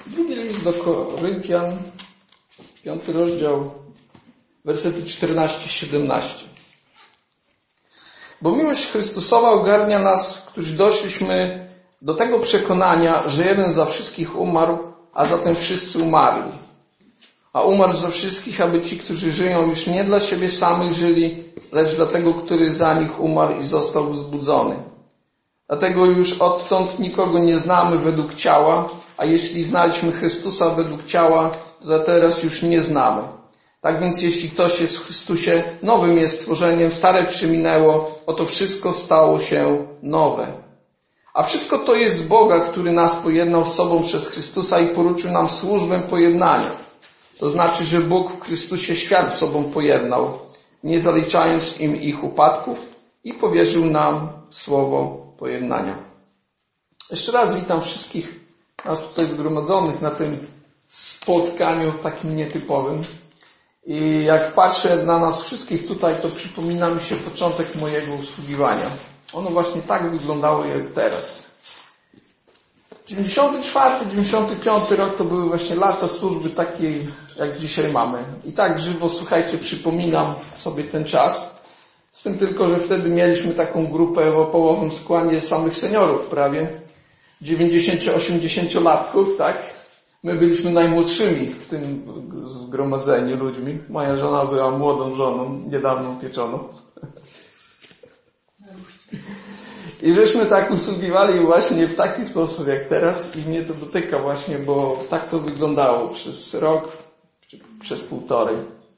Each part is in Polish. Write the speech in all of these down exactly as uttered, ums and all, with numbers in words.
Drugi list do Koryntian, piąty rozdział, wersety czternaście siedemnaście. Bo miłość Chrystusowa ogarnia nas, którzy doszliśmy do tego przekonania, że jeden za wszystkich umarł, a zatem wszyscy umarli. A umarł za wszystkich, aby ci, którzy żyją, już nie dla siebie samych żyli, lecz dla tego, który za nich umarł i został wzbudzony. Dlatego już odtąd nikogo nie znamy według ciała, a jeśli znaliśmy Chrystusa według ciała, to teraz już nie znamy. Tak więc jeśli ktoś jest w Chrystusie, nowym jest stworzeniem, stare przeminęło, oto wszystko stało się nowe. A wszystko to jest z Boga, który nas pojednał z sobą przez Chrystusa i poruczył nam służbę pojednania. To znaczy, że Bóg w Chrystusie świat z sobą pojednał, nie zaliczając im ich upadków, i powierzył nam słowo pojednania. Jeszcze raz witam wszystkich nas tutaj zgromadzonych na tym spotkaniu takim nietypowym. I jak patrzę na nas wszystkich tutaj, to przypomina mi się początek mojego usługiwania. Ono właśnie tak wyglądało jak teraz. dziewięćdziesiąty czwarty dziewięćdziesiąty piąty rok to były właśnie lata służby takiej, jak dzisiaj mamy. I tak żywo, słuchajcie, przypominam sobie ten czas. Z tym tylko, że wtedy mieliśmy taką grupę o połowym składzie samych seniorów prawie. dziewięćdziesięcio-osiemdziesięciolatków, tak? My byliśmy najmłodszymi w tym zgromadzeniu ludźmi. Moja żona była młodą żoną, niedawno upieczoną. I żeśmy tak usługiwali właśnie w taki sposób jak teraz i mnie to dotyka właśnie, bo tak to wyglądało przez rok, czy przez półtorej.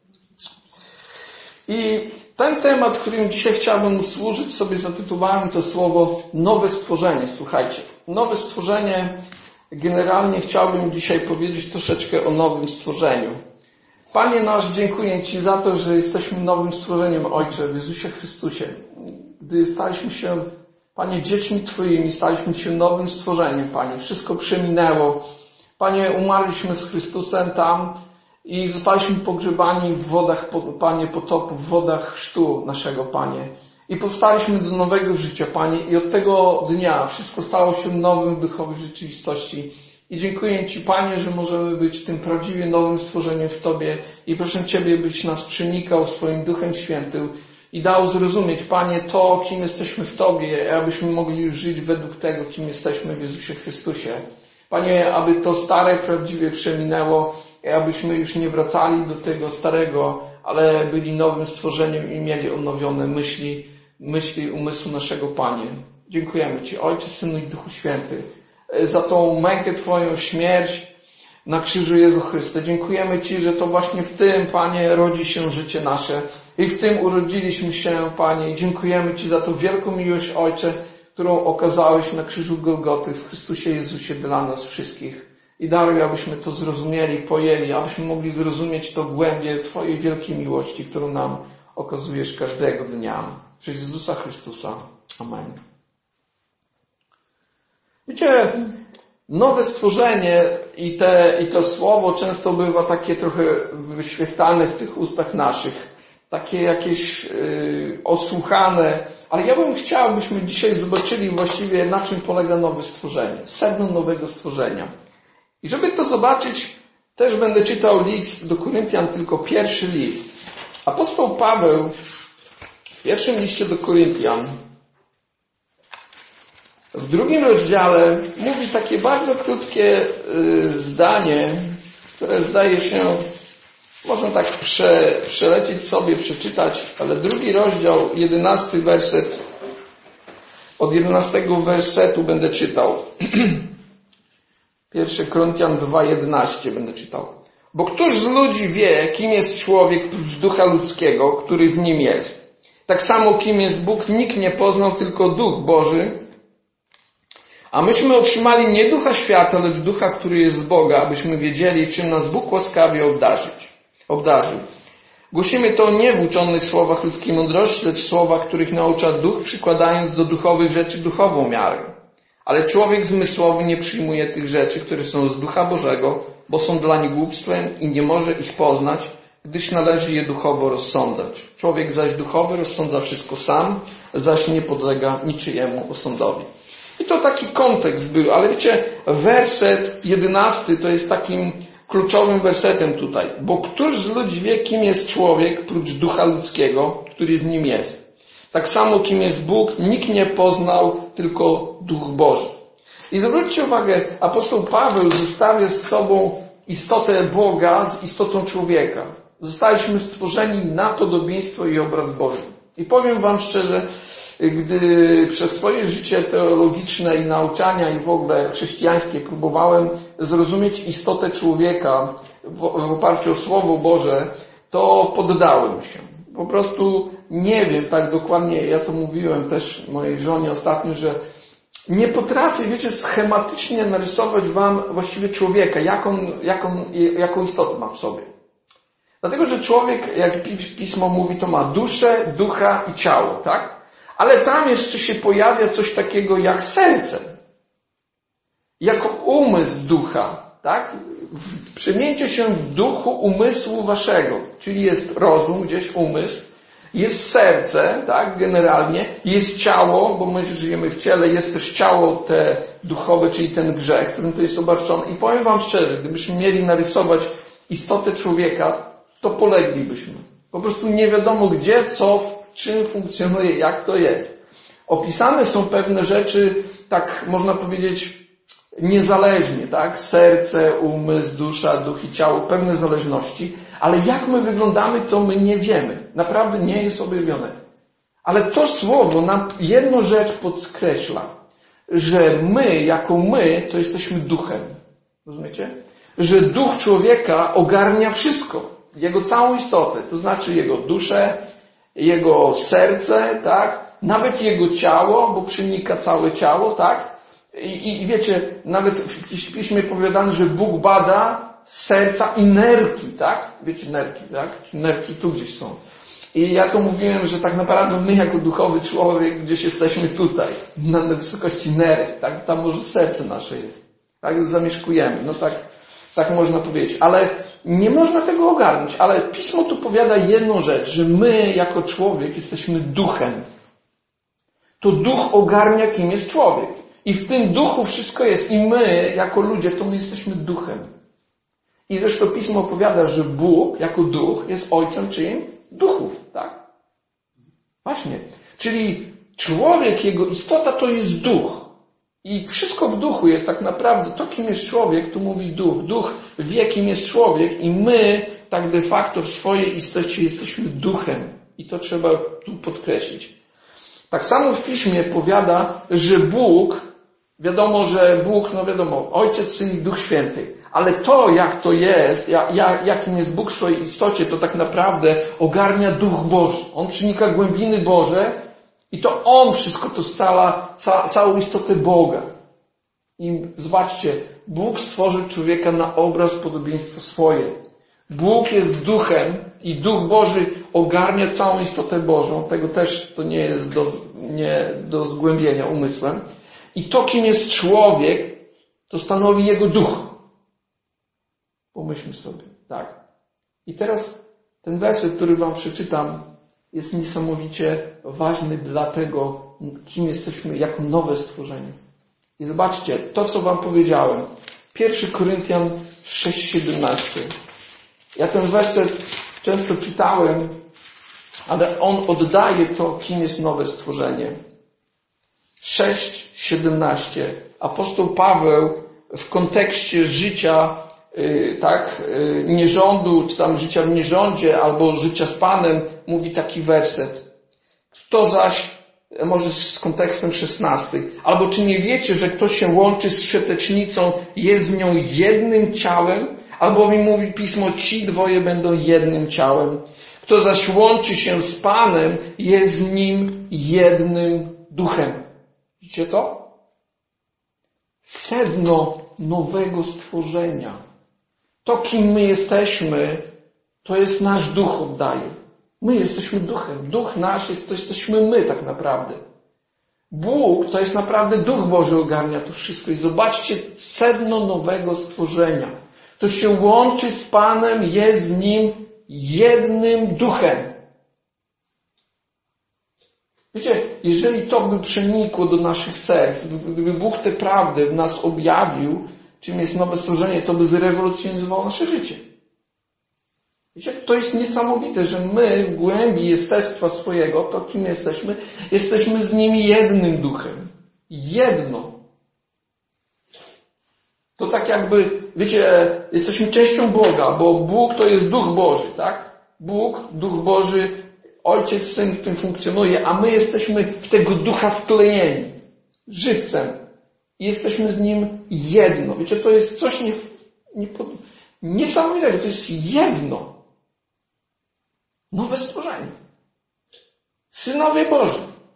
I ten temat, którym dzisiaj chciałbym służyć, sobie zatytułowałem to słowo nowe stworzenie. Słuchajcie, nowe stworzenie, generalnie chciałbym dzisiaj powiedzieć troszeczkę o nowym stworzeniu. Panie nasz, dziękuję Ci za to, że jesteśmy nowym stworzeniem, Ojcze, w Jezusie Chrystusie. Gdy staliśmy się, Panie, dziećmi Twoimi, staliśmy się nowym stworzeniem, Panie. Wszystko przeminęło. Panie, umarliśmy z Chrystusem tam i zostaliśmy pogrzebani w wodach, Panie, potopu, w wodach chrztu naszego, Panie. I powstaliśmy do nowego życia, Panie. I od tego dnia wszystko stało się nowym w duchowej rzeczywistości. I dziękuję Ci, Panie, że możemy być tym prawdziwie nowym stworzeniem w Tobie. I proszę Ciebie, byś nas przenikał swoim Duchem Świętym i dał zrozumieć, Panie, to, kim jesteśmy w Tobie, abyśmy mogli już żyć według tego, kim jesteśmy w Jezusie Chrystusie. Panie, aby to stare prawdziwie przeminęło i abyśmy już nie wracali do tego starego, ale byli nowym stworzeniem i mieli odnowione myśli, myśli umysłu naszego, Panie. Dziękujemy Ci, Ojcze, Synu i Duchu Święty, za tą mękę Twoją, śmierć na krzyżu Jezu Chryste. Dziękujemy Ci, że to właśnie w tym, Panie, rodzi się życie nasze i w tym urodziliśmy się, Panie. I dziękujemy Ci za tą wielką miłość, Ojcze, którą okazałeś na krzyżu Golgoty w Chrystusie Jezusie dla nas wszystkich. I daruj, abyśmy to zrozumieli, pojęli, abyśmy mogli zrozumieć to głębie Twojej wielkiej miłości, którą nam okazujesz każdego dnia. Przez Jezusa Chrystusa. Amen. Wiecie, nowe stworzenie i, te, i to słowo często bywa takie trochę wyświetlane w tych ustach naszych, takie jakieś yy, osłuchane, ale ja bym chciał, byśmy dzisiaj zobaczyli właściwie, na czym polega nowe stworzenie, sedno nowego stworzenia. I żeby to zobaczyć, też będę czytał list do Koryntian, tylko pierwszy list. Apostoł Paweł w pierwszym liście do Koryntian, w drugim rozdziale mówi takie bardzo krótkie y, zdanie, które zdaje się, można tak prze, przelecieć sobie, przeczytać, ale drugi rozdział, jedenasty werset, od jedenastego wersetu będę czytał. Pierwszy Koryntian dwa jedenaście będę czytał. Bo któż z ludzi wie, kim jest człowiek prócz ducha ludzkiego, który w nim jest? Tak samo kim jest Bóg, nikt nie poznał, tylko Duch Boży. A myśmy otrzymali nie ducha świata, lecz ducha, który jest z Boga, abyśmy wiedzieli, czym nas Bóg łaskawie obdarzyć, obdarzył. Głosimy to nie w uczonych słowach ludzkiej mądrości, lecz słowach, których naucza duch, przykładając do duchowych rzeczy duchową miarę. Ale człowiek zmysłowy nie przyjmuje tych rzeczy, które są z Ducha Bożego, bo są dlań głupstwem i nie może ich poznać, gdyż należy je duchowo rozsądzać. Człowiek zaś duchowy rozsądza wszystko sam, zaś nie podlega niczyjemu osądowi. I to taki kontekst był, ale wiecie, werset jedenasty to jest takim kluczowym wersetem tutaj. Bo któż z ludzi wie, kim jest człowiek, prócz ducha ludzkiego, który w nim jest? Tak samo, kim jest Bóg, nikt nie poznał, tylko Duch Boży. I zwróćcie uwagę, apostoł Paweł zestawia z sobą istotę Boga z istotą człowieka. Zostaliśmy stworzeni na podobieństwo i obraz Boży. I powiem wam szczerze, gdy przez swoje życie teologiczne i nauczania i w ogóle chrześcijańskie próbowałem zrozumieć istotę człowieka w, w oparciu o Słowo Boże, to poddałem się. Po prostu nie wiem tak dokładnie, ja to mówiłem też mojej żonie ostatnio, że nie potrafię, wiecie, schematycznie narysować wam właściwie człowieka, jaką, jaką, jaką istotę ma w sobie. Dlatego, że człowiek, jak Pismo mówi, to ma duszę, ducha i ciało, tak? Ale tam jeszcze się pojawia coś takiego jak serce. Jako umysł ducha, tak? Przemięcie się w duchu umysłu waszego. Czyli jest rozum, gdzieś umysł. Jest serce, tak? Generalnie. Jest ciało, bo my żyjemy w ciele. Jest też ciało te duchowe, czyli ten grzech, którym to jest obarczone. I powiem wam szczerze, gdybyśmy mieli narysować istotę człowieka, to poleglibyśmy. Po prostu nie wiadomo gdzie, co, czym funkcjonuje, jak to jest. Opisane są pewne rzeczy, tak można powiedzieć, niezależnie, tak? Serce, umysł, dusza, duch i ciało, pewne zależności, ale jak my wyglądamy, to my nie wiemy. Naprawdę nie jest objawione. Ale to słowo nam jedną rzecz podkreśla, że my, jako my, to jesteśmy duchem. Rozumiecie? Że duch człowieka ogarnia wszystko. Jego całą istotę, to znaczy jego duszę, jego serce, tak? Nawet jego ciało, bo przenika całe ciało, tak? I, i wiecie, nawet w Piśmie powiadane, że Bóg bada serca i nerki, tak? Wiecie, nerki, tak? Nerki tu gdzieś są. I ja to mówiłem, że tak naprawdę my jako duchowy człowiek gdzieś jesteśmy tutaj, na wysokości nerek, tak? Tam może serce nasze jest. Tak? Zamieszkujemy, no tak, tak można powiedzieć. Ale nie można tego ogarnąć, ale Pismo tu powiada jedną rzecz, że my jako człowiek jesteśmy duchem. To duch ogarnia, kim jest człowiek. I w tym duchu wszystko jest. I my, jako ludzie, to my jesteśmy duchem. I zresztą Pismo opowiada, że Bóg, jako duch, jest ojcem czyim? Duchów, tak? Właśnie. Czyli człowiek, jego istota to jest duch. I wszystko w duchu jest tak naprawdę. To, kim jest człowiek, tu mówi duch. Duch wie, kim jest człowiek i my tak de facto w swojej istocie jesteśmy duchem. I to trzeba tu podkreślić. Tak samo w Piśmie powiada, że Bóg, wiadomo, że Bóg, no wiadomo, Ojciec, Syn i Duch Święty. Ale to, jak to jest, jak, jak, jakim jest Bóg w swojej istocie, to tak naprawdę ogarnia Duch Boży. On przenika głębiny Boże i to On wszystko to scala, ca, całą istotę Boga. I zobaczcie, Bóg stworzył człowieka na obraz, podobieństwo swoje. Bóg jest duchem i Duch Boży ogarnia całą istotę Bożą. Tego też to nie jest do, nie do zgłębienia umysłem. I to, kim jest człowiek, to stanowi jego duch. Pomyślmy sobie, tak? I teraz ten werset, który wam przeczytam, jest niesamowicie ważny dla tego, kim jesteśmy jako nowe stworzenie. I zobaczcie, to co wam powiedziałem. pierwszy Koryntian sześć siedemnaście. Ja ten werset często czytałem, ale on oddaje to, kim jest nowe stworzenie. sześć siedemnaście. Apostoł Paweł w kontekście życia, yy, tak, yy, nierządu, czy tam życia w nierządzie, albo życia z Panem, mówi taki werset. Kto zaś, może z kontekstem szesnasty, albo czy nie wiecie, że kto się łączy z świetecznicą, jest z nią jednym ciałem? Albowiem mówi Pismo, ci dwoje będą jednym ciałem. Kto zaś łączy się z Panem, jest z Nim jednym duchem. Widzicie to? Sedno nowego stworzenia. To, kim my jesteśmy, to jest nasz duch oddaje. My jesteśmy duchem. Duch nasz jest, to jesteśmy my tak naprawdę. Bóg to jest naprawdę Duch Boży ogarnia to wszystko. I zobaczcie sedno nowego stworzenia. To się łączy z Panem, jest z Nim jednym duchem. Wiecie, jeżeli to by przenikło do naszych serc, gdyby Bóg tę prawdę w nas objawił, czym jest nowe stworzenie, to by zrewolucjonizowało nasze życie. Wiecie, to jest niesamowite, że my w głębi jestestwa swojego, to kim jesteśmy, jesteśmy z Nim jednym duchem. Jedno. To tak jakby, wiecie, jesteśmy częścią Boga, bo Bóg to jest Duch Boży, tak? Bóg, Duch Boży, Ojciec, Syn w tym funkcjonuje, a my jesteśmy w tego Ducha wklejeni, żywcem. I jesteśmy z Nim jedno. Wiecie, to jest coś nie, nie, niesamowitego, to jest jedno. Nowe stworzenie. Synowie Boży.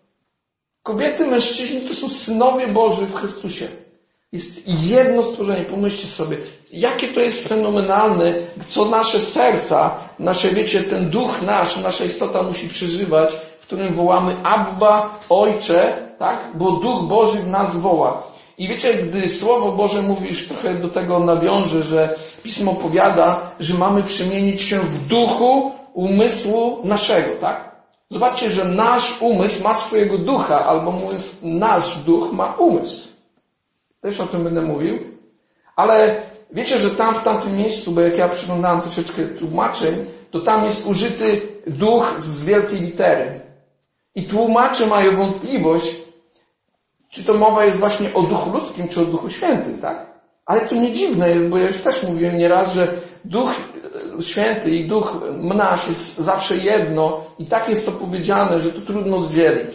Kobiety, mężczyźni to są synowie Boży w Chrystusie. Jest jedno stworzenie. Pomyślcie sobie, jakie to jest fenomenalne, co nasze serca, nasze, wiecie, ten duch nasz, nasza istota musi przeżywać, w którym wołamy Abba, Ojcze, tak? Bo Duch Boży w nas woła. I wiecie, gdy Słowo Boże mówi, już trochę do tego nawiążę, że Pismo powiada, że mamy przemienić się w duchu umysłu naszego, tak? Zobaczcie, że nasz umysł ma swojego ducha, albo mówiąc, nasz duch ma umysł. Też o tym będę mówił. Ale wiecie, że tam w tamtym miejscu, bo jak ja przyglądałem troszeczkę tłumaczeń, to tam jest użyty duch z wielkiej litery. I tłumacze mają wątpliwość, czy to mowa jest właśnie o duchu ludzkim, czy o duchu świętym, tak? Ale to nie dziwne jest, bo ja już też mówiłem nieraz, że duch święty i duch nasz jest zawsze jedno i tak jest to powiedziane, że to trudno oddzielić.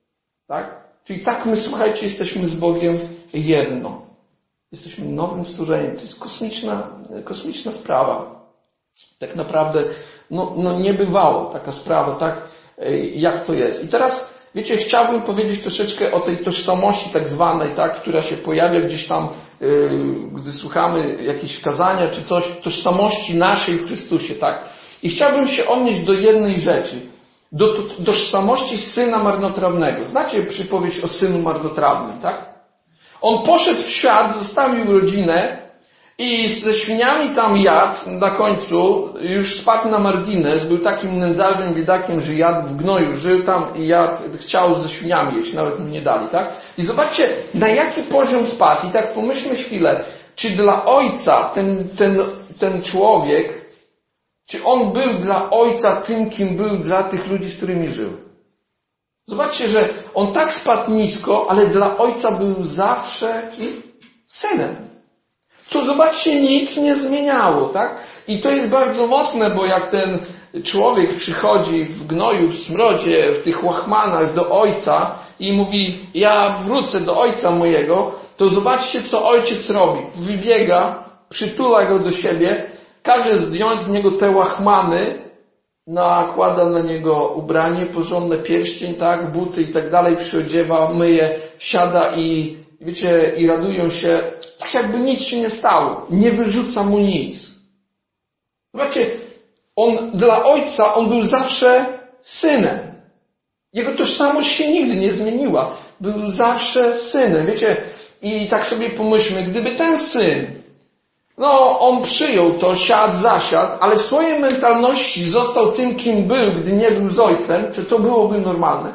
Tak? Czyli tak my, słuchajcie, jesteśmy z Bogiem jedno. Jesteśmy nowym stworzeniem. To jest kosmiczna, kosmiczna sprawa. Tak naprawdę, no, no nie bywało taka sprawa, tak jak to jest. I teraz, wiecie, chciałbym powiedzieć troszeczkę o tej tożsamości tak zwanej, tak, która się pojawia gdzieś tam, yy, gdy słuchamy jakieś kazania czy coś, tożsamości naszej w Chrystusie, tak. I chciałbym się odnieść do jednej rzeczy. Do, do tożsamości syna marnotrawnego. Znacie przypowieść o synu marnotrawnym, tak? On poszedł w świat, zostawił rodzinę i ze świniami tam jadł na końcu, już spadł na margines, był takim nędzarzem, biedakiem, że jadł w gnoju, żył tam i jadł, chciał ze świniami jeść, nawet mu nie dali, tak? I zobaczcie, na jaki poziom spadł. I tak pomyślmy chwilę, czy dla ojca ten, ten, ten człowiek, czy on był dla ojca tym, kim był dla tych ludzi, z którymi żył? Zobaczcie, że on tak spadł nisko, ale dla ojca był zawsze synem. To zobaczcie, nic nie zmieniało, tak? I to jest bardzo mocne, bo jak ten człowiek przychodzi w gnoju, w smrodzie, w tych łachmanach do ojca i mówi, ja wrócę do ojca mojego, to zobaczcie, co ojciec robi. Wybiega, przytula go do siebie, każe zdjąć z niego te łachmany, nakłada na niego ubranie, porządne pierścień, tak, buty i tak dalej, przyodziewa, myje, siada i, wiecie, i radują się, tak jakby nic się nie stało. Nie wyrzuca mu nic. Zobaczcie, on dla ojca, on był zawsze synem. Jego tożsamość się nigdy nie zmieniła. Był zawsze synem. Wiecie, i tak sobie pomyślmy, gdyby ten syn, no, on przyjął to, siadł, zasiadł, ale w swojej mentalności został tym, kim był, gdy nie był z ojcem, czy to byłoby normalne?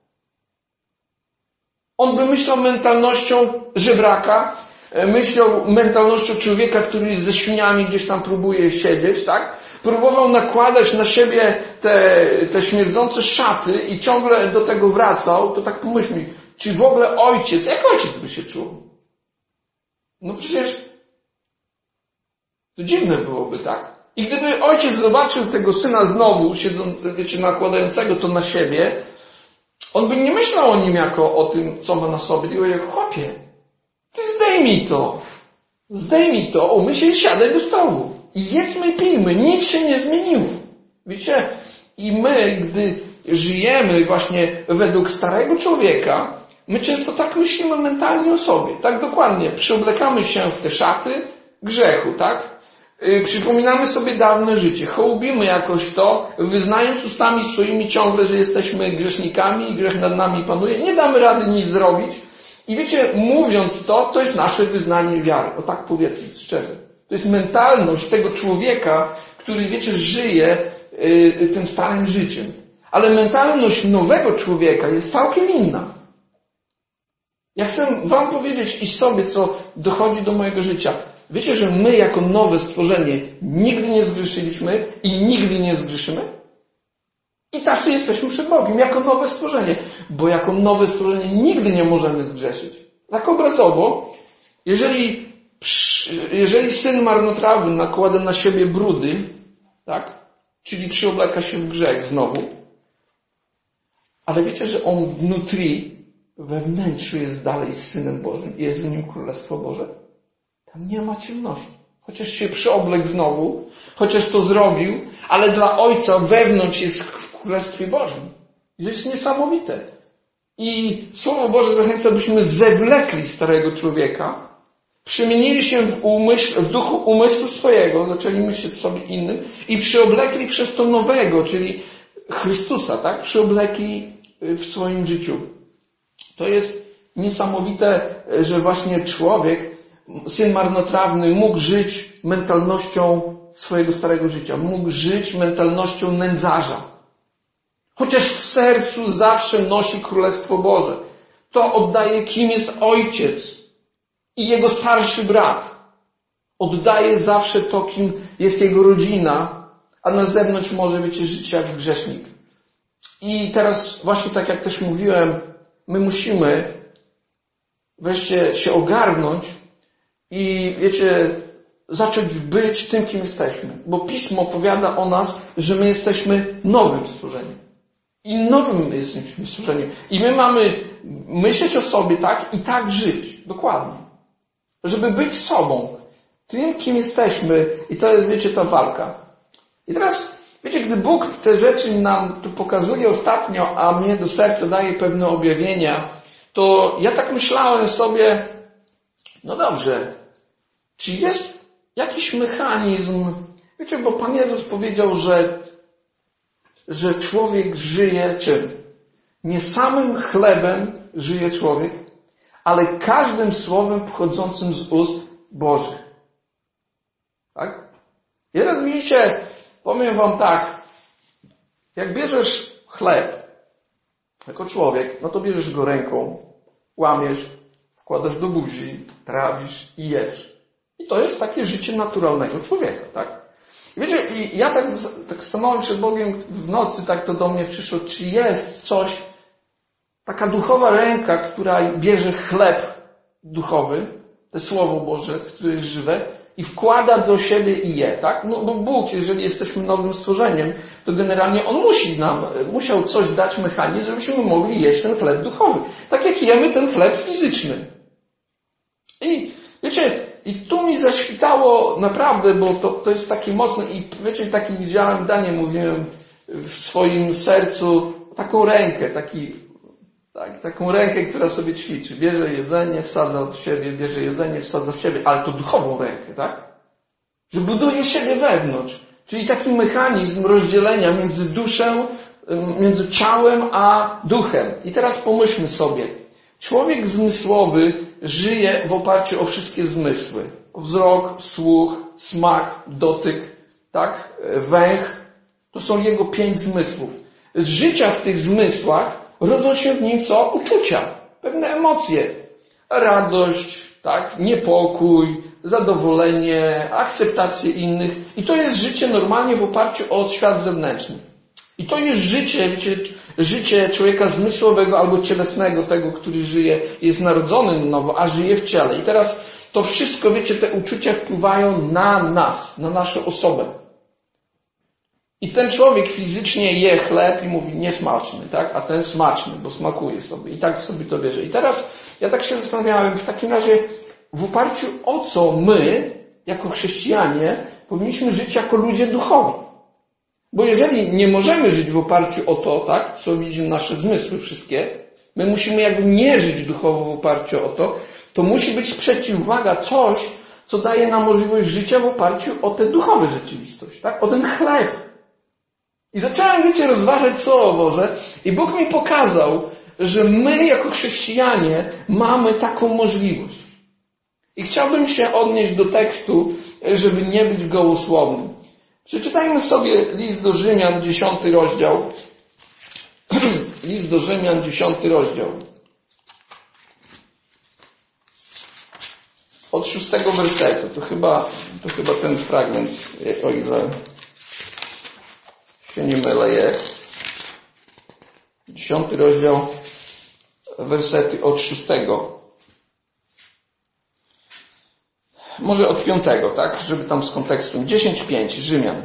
On by myślał mentalnością żebraka, myślał mentalnością człowieka, który ze świniami gdzieś tam próbuje siedzieć, tak? Próbował nakładać na siebie te, te śmierdzące szaty i ciągle do tego wracał, to tak pomyślmy, czy w ogóle ojciec, jak ojciec by się czuł? No przecież to dziwne byłoby, tak? I gdyby ojciec zobaczył tego syna znowu, siedzą, wiecie, nakładającego to na siebie, on by nie myślał o nim jako o tym, co ma na sobie, tylko jak, chłopie, ty zdejmij to, zdejmij to, umyj się i siadaj do stołu. I jedzmy i pijmy, nic się nie zmieniło. Wiecie, i my, gdy żyjemy właśnie według starego człowieka, my często tak myślimy mentalnie o sobie, tak dokładnie, przyoblekamy się w te szaty grzechu, tak? Przypominamy sobie dawne życie, hołbimy jakoś to, wyznając ustami swoimi ciągle, że jesteśmy grzesznikami i grzech nad nami panuje. Nie damy rady nic zrobić. I wiecie, mówiąc to, to jest nasze wyznanie wiary. O tak powiedzmy, szczerze. To jest mentalność tego człowieka, który, wiecie, żyje y, tym starym życiem. Ale mentalność nowego człowieka jest całkiem inna. Ja chcę wam powiedzieć i sobie, co dochodzi do mojego życia. Wiecie, że my jako nowe stworzenie nigdy nie zgrzeszyliśmy i nigdy nie zgrzeszymy? I tacy jesteśmy przed Bogiem, jako nowe stworzenie. Bo jako nowe stworzenie nigdy nie możemy zgrzeszyć. Tak obrazowo, jeżeli, jeżeli syn marnotrawny nakłada na siebie brudy, tak? Czyli przyobleka się w grzech znowu, ale wiecie, że on wnutri, we wnętrzu jest dalej Synem Bożym i jest w nim Królestwo Boże? Tam nie ma ciemności. Chociaż się przyoblekł znowu, chociaż to zrobił, ale dla Ojca wewnątrz jest w Królestwie Bożym. I to jest niesamowite. I Słowo Boże zachęca, byśmy zewlekli starego człowieka, przemienili się w, umysł, w duchu umysłu swojego, zaczęli myśleć sobie innym i przyoblekli przez to nowego, czyli Chrystusa, tak? Przyoblekli w swoim życiu. To jest niesamowite, że właśnie człowiek, syn marnotrawny, mógł żyć mentalnością swojego starego życia. Mógł żyć mentalnością nędzarza. Chociaż w sercu zawsze nosi Królestwo Boże. To oddaje, kim jest ojciec i jego starszy brat. Oddaje zawsze to, kim jest jego rodzina, a na zewnątrz może, wiecie, żyć jak grzesznik. I teraz właśnie tak jak też mówiłem, my musimy wreszcie się ogarnąć i, wiecie, zacząć być tym, kim jesteśmy. Bo Pismo opowiada o nas, że my jesteśmy nowym stworzeniem. I nowym jesteśmy stworzeniem. I my mamy myśleć o sobie tak i tak żyć. Dokładnie. Żeby być sobą. Tym, kim jesteśmy. I to jest, wiecie, ta walka. I teraz, wiecie, gdy Bóg te rzeczy nam tu pokazuje ostatnio, a mnie do serca daje pewne objawienia, to ja tak myślałem sobie, no dobrze, czy jest jakiś mechanizm, wiecie, bo Pan Jezus powiedział, że, że człowiek żyje czym? Nie samym chlebem żyje człowiek, ale każdym słowem pochodzącym z ust Bożych. Tak? I teraz widzicie, powiem wam tak, jak bierzesz chleb jako człowiek, no to bierzesz go ręką, łamiesz, wkładasz do buzi, trawisz i jesz. I to jest takie życie naturalnego człowieka, tak? I wiecie, i ja tak, tak stanąłem przed Bogiem w nocy, tak to do mnie przyszło, czy jest coś, taka duchowa ręka, która bierze chleb duchowy, to Słowo Boże, które jest żywe, i wkłada do siebie i je, tak? No bo Bóg, jeżeli jesteśmy nowym stworzeniem, to generalnie On musi nam, musiał coś dać mechanizm, żebyśmy mogli jeść ten chleb duchowy. Tak jak jemy ten chleb fizyczny. I wiecie, i tu mi zaświtało naprawdę, bo to, to jest takie mocne i wiecie, takie widziałem, Danie mówiłem w swoim sercu, taką rękę, taki, tak, taką rękę, która sobie ćwiczy. Bierze jedzenie, wsadza w siebie, bierze jedzenie, wsadza w siebie, ale to duchową rękę, tak? Że buduje siebie wewnątrz. Czyli taki mechanizm rozdzielenia między duszą, między ciałem a duchem. I teraz pomyślmy sobie. Człowiek zmysłowy żyje w oparciu o wszystkie zmysły. Wzrok, słuch, smak, dotyk, tak? Węch. To są jego pięć zmysłów. Z życia w tych zmysłach rodzą się w nim co? Uczucia. Pewne emocje. Radość, tak? Niepokój, zadowolenie, akceptację innych. I to jest życie normalnie w oparciu o świat zewnętrzny. I to jest życie, wiecie, życie człowieka zmysłowego albo cielesnego, tego, który żyje, jest narodzony na nowo, a żyje w ciele. I teraz to wszystko, wiecie, te uczucia wpływają na nas, na naszą osobę. I ten człowiek fizycznie je chleb i mówi niesmaczny, tak? A ten smaczny, bo smakuje sobie. I tak sobie to bierze. I teraz ja tak się zastanawiałem, w takim razie w oparciu o co my, jako chrześcijanie, powinniśmy żyć jako ludzie duchowi. Bo jeżeli nie możemy żyć w oparciu o to, tak, co widzimy nasze zmysły wszystkie, my musimy jakby nie żyć duchowo w oparciu o to, to musi być przeciwwaga, coś, co daje nam możliwość życia w oparciu o tę duchową rzeczywistość, tak, o ten chleb. I zacząłem, wiecie, rozważać Słowo Boże i Bóg mi pokazał, że my jako chrześcijanie mamy taką możliwość. I chciałbym się odnieść do tekstu, żeby nie być gołosłownym. Przeczytajmy sobie list do Rzymian, dziesiąty rozdział. List do Rzymian, dziesiąty rozdział. Od szóstego wersetu. To chyba, to chyba ten fragment, o ile się nie mylę, jest. Dziesiąty rozdział, wersety od szóstego. Może od piątego, tak? Żeby tam z kontekstu. dziesięć pięć, Rzymian.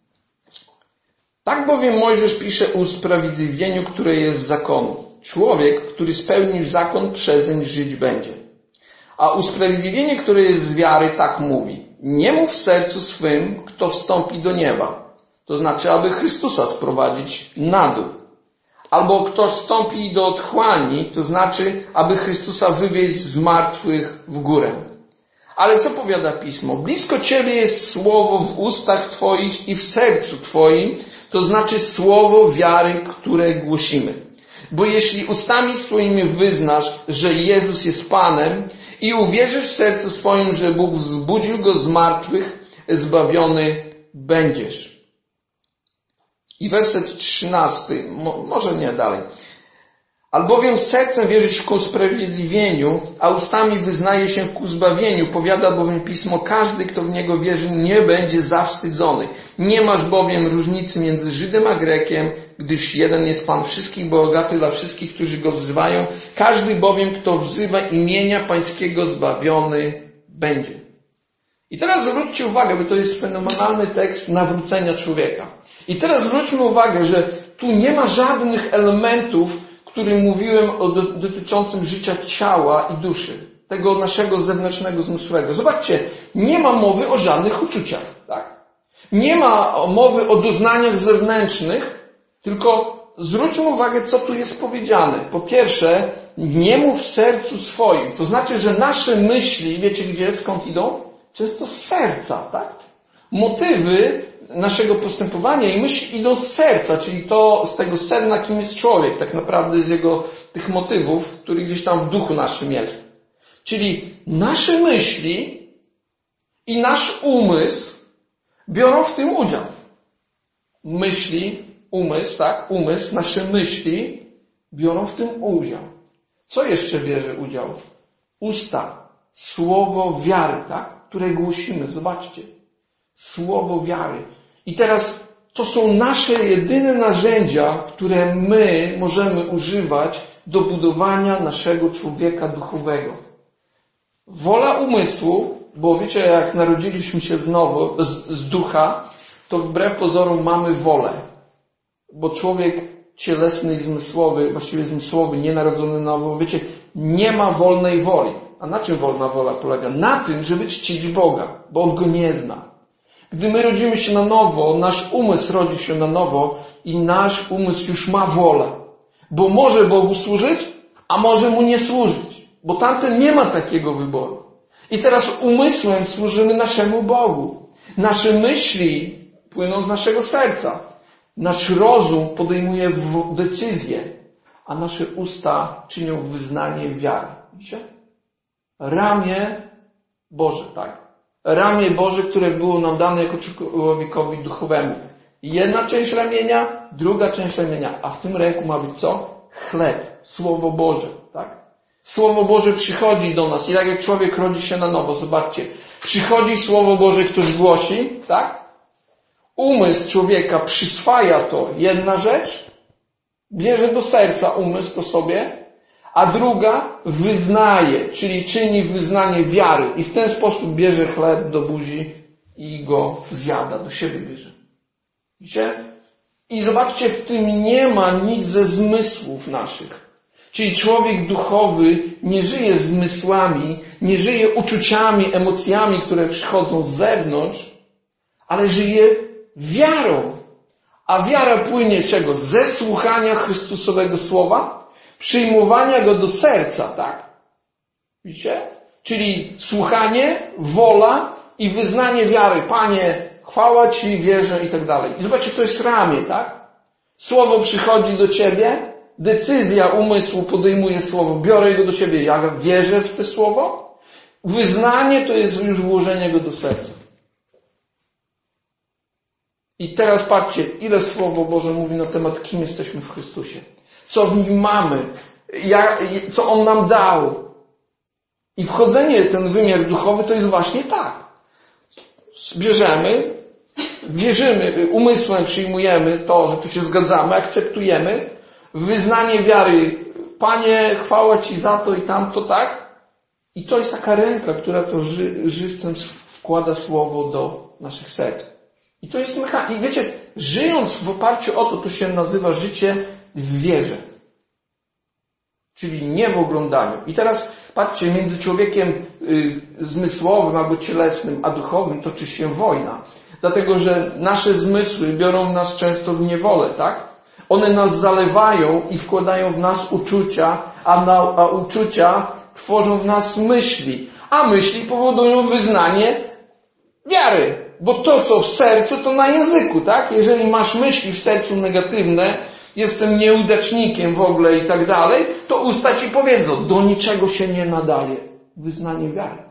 Tak bowiem Mojżesz pisze o usprawiedliwieniu, które jest z zakonu. Człowiek, który spełnił zakon, przezeń żyć będzie. A usprawiedliwienie, które jest z wiary, tak mówi. Nie mów w sercu swym, kto wstąpi do nieba. To znaczy, aby Chrystusa sprowadzić na dół. Albo kto wstąpi do otchłani, to znaczy, aby Chrystusa wywieźć z martwych w górę. Ale co powiada Pismo? Blisko Ciebie jest słowo w ustach Twoich i w sercu Twoim, to znaczy słowo wiary, które głosimy. Bo jeśli ustami swoimi wyznasz, że Jezus jest Panem i uwierzysz w sercu swoim, że Bóg wzbudził Go z martwych, zbawiony będziesz. I werset trzynasty, mo, może nie dalej. Albowiem sercem wierzysz ku usprawiedliwieniu, a ustami wyznaje się ku zbawieniu. Powiada bowiem Pismo, każdy, kto w Niego wierzy, nie będzie zawstydzony. Nie masz bowiem różnicy między Żydem a Grekiem, gdyż jeden jest Pan wszystkich, bogaty dla wszystkich, którzy Go wzywają. Każdy bowiem, kto wzywa imienia Pańskiego, zbawiony będzie. I teraz zwróćcie uwagę, bo to jest fenomenalny tekst nawrócenia człowieka. I teraz zwróćmy uwagę, że tu nie ma żadnych elementów, którym mówiłem o dotyczącym życia ciała i duszy, tego naszego zewnętrznego zmysłowego. Zobaczcie, nie ma mowy o żadnych uczuciach, tak? Nie ma mowy o doznaniach zewnętrznych, tylko zwróćmy uwagę, co tu jest powiedziane. Po pierwsze, nie mów w sercu swoim. To znaczy, że nasze myśli, wiecie gdzie, skąd idą? Często z serca, tak? Motywy naszego postępowania i myśli idą z serca, czyli to z tego sedna, kim jest człowiek, tak naprawdę z jego tych motywów, który gdzieś tam w duchu naszym jest. Czyli nasze myśli i nasz umysł biorą w tym udział. Myśli, umysł, tak, umysł, nasze myśli biorą w tym udział. Co jeszcze bierze udział? Usta, słowo wiary, tak, które głosimy, zobaczcie. Słowo wiary. I teraz to są nasze jedyne narzędzia, które my możemy używać do budowania naszego człowieka duchowego. Wola umysłu, bo wiecie, jak narodziliśmy się znowu z, z ducha, to wbrew pozorom mamy wolę. Bo człowiek cielesny i zmysłowy, właściwie zmysłowy, nienarodzony na nowo, wiecie, nie ma wolnej woli. A na czym wolna wola polega? Na tym, żeby czcić Boga, bo On Go nie zna. Gdy my rodzimy się na nowo, nasz umysł rodzi się na nowo i nasz umysł już ma wolę. Bo może Bogu służyć, a może Mu nie służyć. Bo tamten nie ma takiego wyboru. I teraz umysłem służymy naszemu Bogu. Nasze myśli płyną z naszego serca. Nasz rozum podejmuje decyzje, a nasze usta czynią wyznanie wiary. Widzicie? Ramię Boże, tak? Ramię Boże, które było nam dane jako człowiekowi duchowemu. Jedna część ramienia, druga część ramienia, a w tym ręku ma być co? Chleb, Słowo Boże, tak? Słowo Boże przychodzi do nas i tak jak człowiek rodzi się na nowo, zobaczcie, przychodzi Słowo Boże, ktoś głosi, tak? Umysł człowieka przyswaja to, jedna rzecz, bierze do serca umysł to sobie, a druga wyznaje, czyli czyni wyznanie wiary i w ten sposób bierze chleb do buzi i go zjada, do siebie bierze. Widzicie? I zobaczcie, w tym nie ma nic ze zmysłów naszych. Czyli człowiek duchowy nie żyje zmysłami, nie żyje uczuciami, emocjami, które przychodzą z zewnątrz, ale żyje wiarą. A wiara płynie czego? Ze słuchania Chrystusowego Słowa, przyjmowania go do serca, tak? Widzicie? Czyli słuchanie, wola i wyznanie wiary. Panie, chwała Ci, wierzę i tak dalej. I zobaczcie, to jest ramię, tak? Słowo przychodzi do Ciebie, decyzja umysłu podejmuje słowo, biorę go do siebie, ja wierzę w to słowo. Wyznanie to jest już włożenie go do serca. I teraz patrzcie, ile Słowo Boże mówi na temat, kim jesteśmy w Chrystusie. co w nim mamy, jak, co on nam dał. I wchodzenie w ten wymiar duchowy to jest właśnie tak. Bierzemy, wierzymy, umysłem przyjmujemy to, że tu się zgadzamy, akceptujemy wyznanie wiary. Panie, chwała Ci za to i tamto, tak? I to jest taka ręka, która to ży, żywcem wkłada słowo do naszych serc. I to jest mechanizm. I wiecie, żyjąc w oparciu o to, to się nazywa życie w wierze. Czyli nie w oglądaniu. I teraz patrzcie, między człowiekiem y, zmysłowym albo cielesnym, a duchowym toczy się wojna. Dlatego, że nasze zmysły biorą nas często w niewolę, tak? One nas zalewają i wkładają w nas uczucia, a, na, a uczucia tworzą w nas myśli. A myśli powodują wyznanie wiary. Bo to, co w sercu, to na języku, tak? Jeżeli masz myśli w sercu negatywne, jestem nieudacznikiem w ogóle i tak dalej, to usta ci powiedzą, do niczego się nie nadaje. Wyznanie wiary.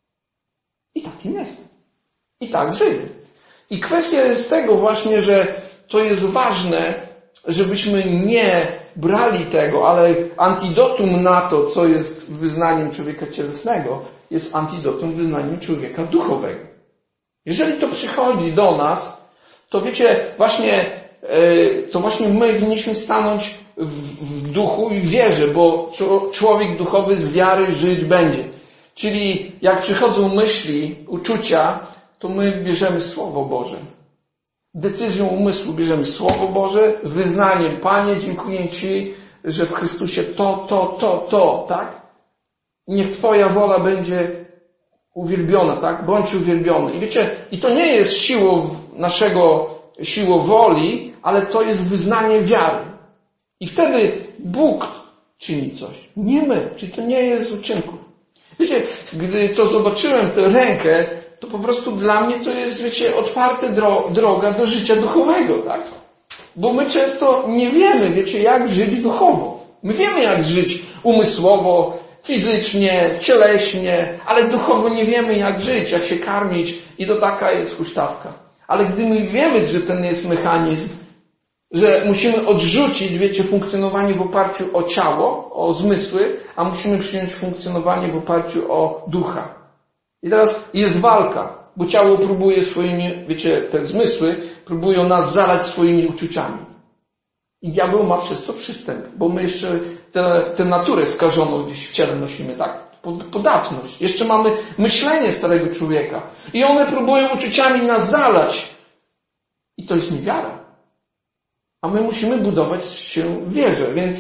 I takim jestem. I tak żyję. I kwestia jest tego właśnie, że to jest ważne, żebyśmy nie brali tego, ale antidotum na to, co jest wyznaniem człowieka cielesnego, jest antidotum wyznaniem człowieka duchowego. Jeżeli to przychodzi do nas, to wiecie, właśnie, to właśnie my winniśmy stanąć w, w duchu i w wierze, bo człowiek duchowy z wiary żyć będzie. Czyli jak przychodzą myśli, uczucia, to my bierzemy Słowo Boże. Decyzją umysłu bierzemy Słowo Boże, wyznaniem, Panie, dziękuję Ci, że w Chrystusie to, to, to, to, tak? Niech Twoja wola będzie uwielbiona, tak? Bądź uwielbiony. I wiecie, i to nie jest siłą naszego, siłą woli, ale to jest wyznanie wiary. I wtedy Bóg czyni coś. Nie my. Czyli to nie jest z uczynku. Wiecie, gdy to zobaczyłem, tę rękę, to po prostu dla mnie to jest, wiecie, otwarta dro- droga do życia duchowego, tak? Bo my często nie wiemy, wiecie, jak żyć duchowo. My wiemy, jak żyć umysłowo, fizycznie, cieleśnie, ale duchowo nie wiemy, jak żyć, jak się karmić i to taka jest huśtawka. Ale gdy my wiemy, że ten jest mechanizm, że musimy odrzucić, wiecie, funkcjonowanie w oparciu o ciało, o zmysły, a musimy przyjąć funkcjonowanie w oparciu o ducha. I teraz jest walka, bo ciało próbuje swoimi, wiecie, te zmysły próbują nas zalać swoimi uczuciami. I diabeł ma przez to przystęp, bo my jeszcze tę, tę naturę skażoną gdzieś w ciele nosimy, tak? Podatność. Jeszcze mamy myślenie starego człowieka. I one próbują uczuciami nas zalać. I to jest niewiara. A my musimy budować się w wierze, więc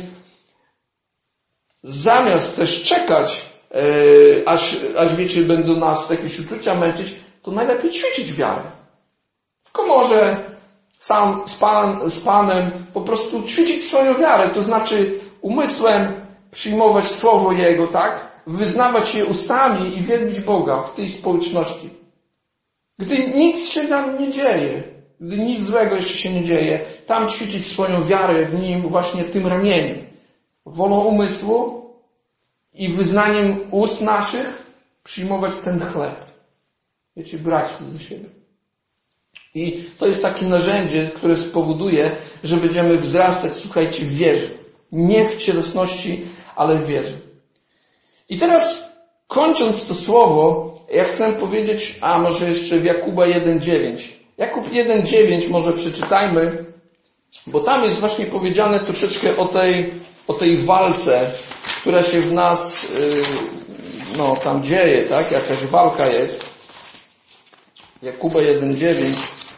zamiast też czekać, yy, aż, aż wiecie, będą nas jakieś uczucia męczyć, to najlepiej ćwiczyć wiarę. W komorze, sam z, pan, z Panem, po prostu ćwiczyć swoją wiarę, to znaczy umysłem przyjmować Słowo Jego, tak? Wyznawać je ustami i wielbić Boga w tej społeczności. Gdy nic się nam nie dzieje, gdy nic złego jeszcze się nie dzieje, tam ćwiczyć swoją wiarę w Nim właśnie tym ramieniem. Wolą umysłu i wyznaniem ust naszych przyjmować ten chleb. Wiecie, brać to do siebie. I to jest takie narzędzie, które spowoduje, że będziemy wzrastać, słuchajcie, w wierze. Nie w cielesności, ale w wierze. I teraz, kończąc to słowo, ja chcę powiedzieć, a może jeszcze w Jakuba jeden dziewięć. Jakub jeden dziewięć może przeczytajmy, bo tam jest właśnie powiedziane troszeczkę o tej, o tej walce, która się w nas, no, tam dzieje, tak? Jakaś walka jest. Jakuba jeden dziewięć.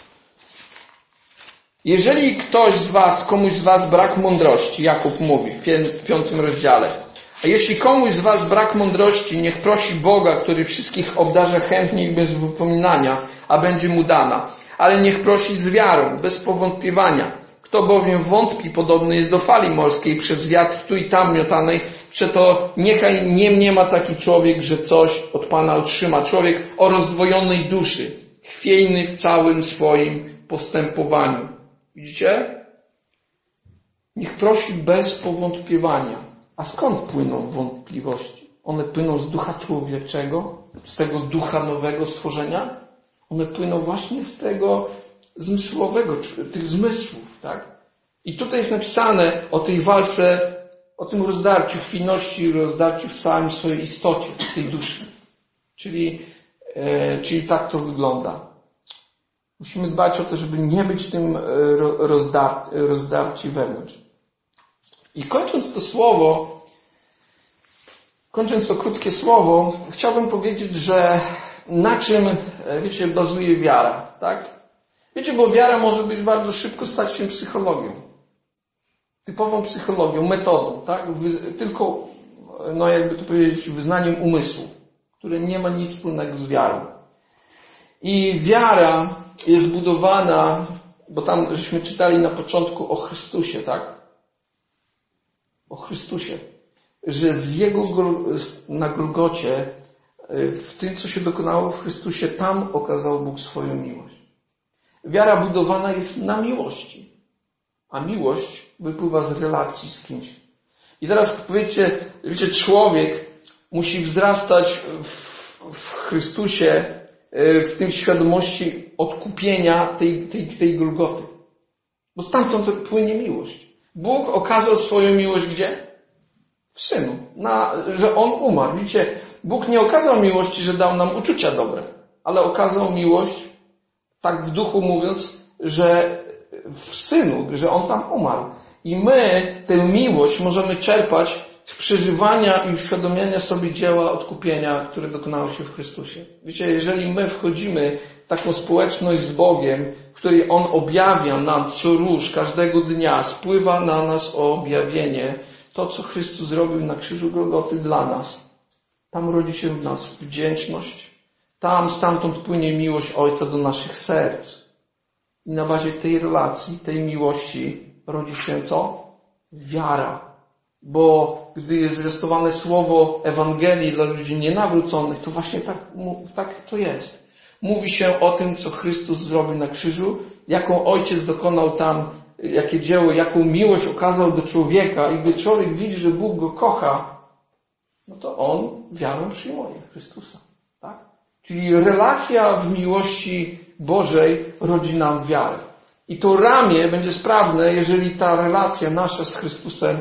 Jeżeli ktoś z was, komuś z was brak mądrości, Jakub mówi w piątym rozdziale, a jeśli komuś z was brak mądrości, niech prosi Boga, który wszystkich obdarza chętnie i bez wypominania, a będzie mu dana. Ale niech prosi z wiarą, bez powątpiewania. Kto bowiem wątpi, podobny jest do fali morskiej przez wiatr tu i tam miotanej, przeto niechaj nie mniema taki człowiek, że coś od Pana otrzyma. Człowiek o rozdwojonej duszy, chwiejny w całym swoim postępowaniu. Widzicie? Niech prosi bez powątpiewania. A skąd płyną wątpliwości? One płyną z ducha człowieczego, z tego ducha nowego stworzenia? One płyną właśnie z tego zmysłowego, tych zmysłów, tak? I tutaj jest napisane o tej walce, o tym rozdarciu, chwiejności, rozdarciu w całym swojej istocie, w tej duszy. Czyli, e, czyli tak to wygląda. Musimy dbać o to, żeby nie być tym rozdar, rozdarci wewnątrz. I kończąc to słowo, kończąc to krótkie słowo, chciałbym powiedzieć, że na czym, wiecie, bazuje wiara, tak? Wiecie, bo wiara może być bardzo szybko stać się psychologią. Typową psychologią, metodą, tak? Wy, tylko, no jakby to powiedzieć, wyznaniem umysłu, które nie ma nic wspólnego z wiarą. I wiara jest budowana, bo tam żeśmy czytali na początku o Chrystusie, tak? O Chrystusie. Że z Jego na Golgocie, w tym, co się dokonało w Chrystusie, tam okazał Bóg swoją miłość. Wiara budowana jest na miłości. A miłość wypływa z relacji z kimś. I teraz powiedzcie, wiecie, człowiek musi wzrastać w, w Chrystusie, w tym świadomości odkupienia tej, tej, tej Golgoty. Bo stamtąd płynie miłość. Bóg okazał swoją miłość gdzie? W Synu. Na, że On umarł. Widzicie, Bóg nie okazał miłości, że dał nam uczucia dobre, ale okazał miłość, tak w duchu mówiąc, że w Synu, że On tam umarł. I my tę miłość możemy czerpać z przeżywania i uświadomienia sobie dzieła odkupienia, które dokonało się w Chrystusie. Wiecie, jeżeli my wchodzimy w taką społeczność z Bogiem, w której On objawia nam co róż, każdego dnia, spływa na nas o objawienie, to co Chrystus zrobił na krzyżu Golgoty dla nas, tam rodzi się w nas wdzięczność, tam stamtąd płynie miłość Ojca do naszych serc. I na bazie tej relacji, tej miłości rodzi się co? Wiara. Bo gdy jest zwiastowane słowo Ewangelii dla ludzi nienawróconych, to właśnie tak, tak to jest. Mówi się o tym, co Chrystus zrobił na krzyżu, jaką Ojciec dokonał tam, jakie dzieło, jaką miłość okazał do człowieka. I gdy człowiek widzi, że Bóg go kocha, no to on wiarą przyjmuje Chrystusa. Tak? Czyli relacja w miłości Bożej rodzi nam wiarę. I to ramię będzie sprawne, jeżeli ta relacja nasza z Chrystusem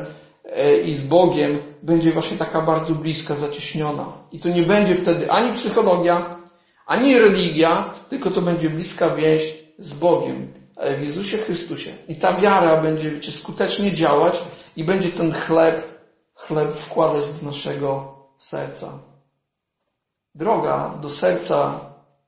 i z Bogiem będzie właśnie taka bardzo bliska, zacieśniona. I to nie będzie wtedy ani psychologia, ani religia, tylko to będzie bliska więź z Bogiem, w Jezusie Chrystusie. I ta wiara będzie, wiecie, skutecznie działać i będzie ten chleb, chleb wkładać do naszego serca. Droga do serca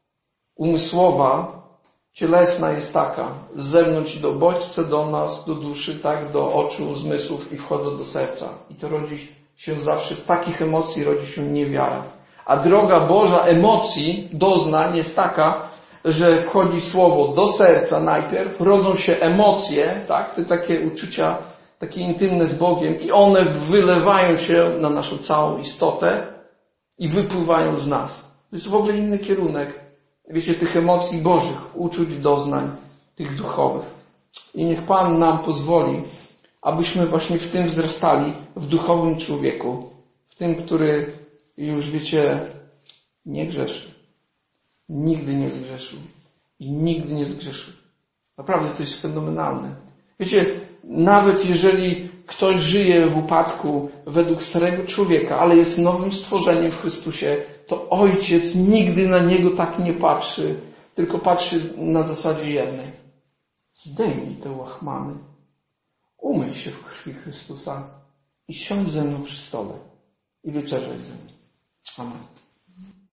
umysłowa, cielesna jest taka, z zewnątrz do bodźce, do nas, do duszy, tak, do oczu, zmysłów i wchodzą do serca. I to rodzi się zawsze, z takich emocji rodzi się niewiara. A droga Boża emocji, doznań jest taka, że wchodzi słowo do serca najpierw, rodzą się emocje, tak, te takie uczucia, takie intymne z Bogiem i one wylewają się na naszą całą istotę i wypływają z nas. To jest w ogóle inny kierunek, wiecie, tych emocji Bożych, uczuć, doznań, tych duchowych. I niech Pan nam pozwoli, abyśmy właśnie w tym wzrastali, w duchowym człowieku, w tym, który już, wiecie, nie grzeszy. Nigdy nie zgrzeszył. I nigdy nie zgrzeszył. Naprawdę to jest fenomenalne. Wiecie, nawet jeżeli ktoś żyje w upadku według starego człowieka, ale jest nowym stworzeniem w Chrystusie, to Ojciec nigdy na niego tak nie patrzy, tylko patrzy na zasadzie jednej. Zdejmij te łachmany, umyj się w krwi Chrystusa i siądź ze mną przy stole i wieczerzaj ze mną. Amen.